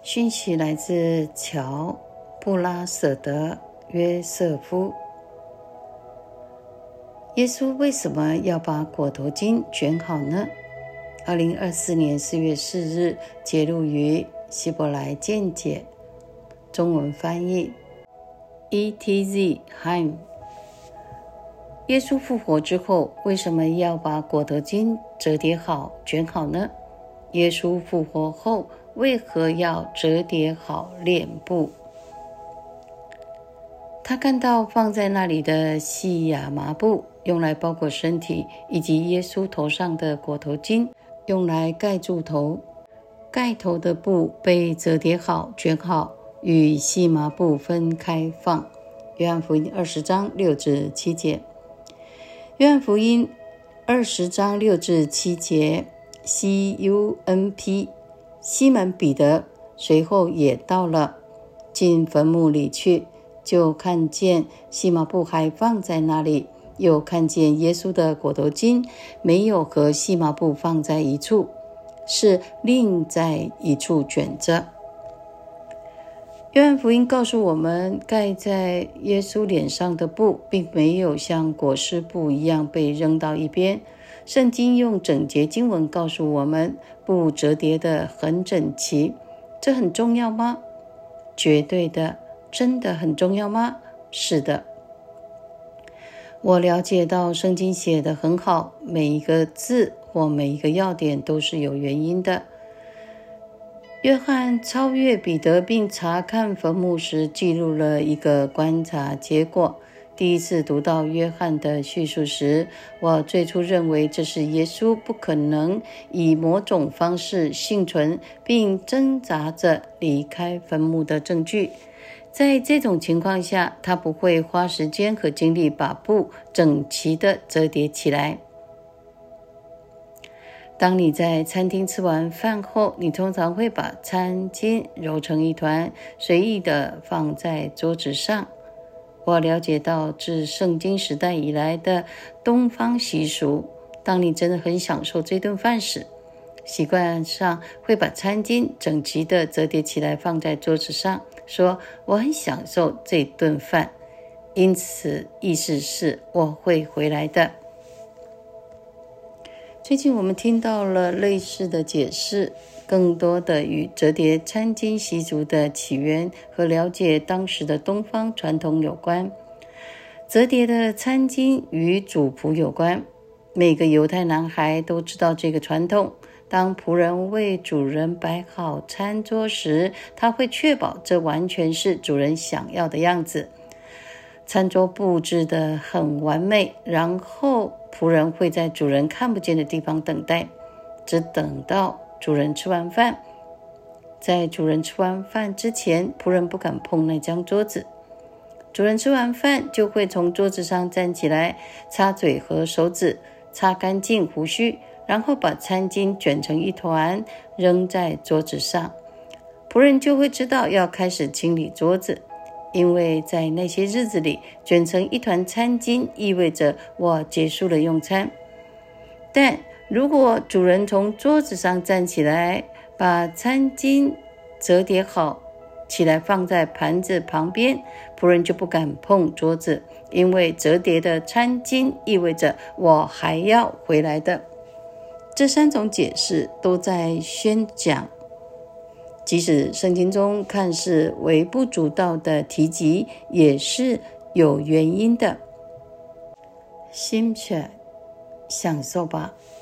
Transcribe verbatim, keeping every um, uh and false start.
讯息来自乔布拉舍德约瑟夫。耶稣为什么要把裹头巾卷好呢？二零二四年四月四日节录于希伯来见解，中文翻译 E T Z Haim。 耶稣复活之后，为什么要把裹头巾折叠好卷好呢？耶稣复活后，为何要折叠好脸部？他看到放在那里的细亚麻布，用来包裹身体，以及耶稣头上的裹头巾，用来盖住头。盖头的布被折叠好卷好，与细麻布分开放。约翰福音二十章六至七节。约翰福音二十章六至七节 C U N P， 西门彼得随后也到了，进坟墓里去，就看见细麻布还放在那里，又看见耶稣的裹头巾没有和细麻布放在一处，是另在一处卷着。约翰福音告诉我们，盖在耶稣脸上的布并没有像裹尸布一样被扔到一边。圣经用整节经文告诉我们，布折叠得很整齐。这很重要吗？绝对的。真的很重要吗？是的。我了解到圣经写得很好，每一个字或每一个要点都是有原因的。约翰超越彼得并查看坟墓时，记录了一个观察结果。第一次读到约翰的叙述时，我最初认为这是耶稣不可能以某种方式幸存并挣扎着离开坟墓的证据。在这种情况下，他不会花时间和精力把布整齐地折叠起来。当你在餐厅吃完饭后，你通常会把餐巾揉成一团，随意地放在桌子上。我了解到自圣经时代以来的东方习俗，当你真的很享受这顿饭时，习惯上会把餐巾整齐地折叠起来放在桌子上，说我很享受这顿饭，因此意思是我会回来的。最近我们听到了类似的解释，更多的与折叠餐巾习俗的起源和了解当时的东方传统有关。折叠的餐巾与主仆有关，每个犹太男孩都知道这个传统。当仆人为主人摆好餐桌时，他会确保这完全是主人想要的样子。餐桌布置得很完美，然后仆人会在主人看不见的地方等待，只等到主人吃完饭。在主人吃完饭之前，仆人不敢碰那张桌子。主人吃完饭就会从桌子上站起来，擦嘴和手指，擦干净胡须，然后把餐巾卷成一团扔在桌子上。仆人就会知道要开始清理桌子，因为在那些日子里，卷成一团餐巾意味着我结束了用餐。但如果主人从桌子上站起来，把餐巾折叠好起来放在盘子旁边，仆人就不敢碰桌子，因为折叠的餐巾意味着我还要回来的。这三种解释都在宣讲，即使圣经中看似微不足道的提及，也是有原因的。心血，享受吧。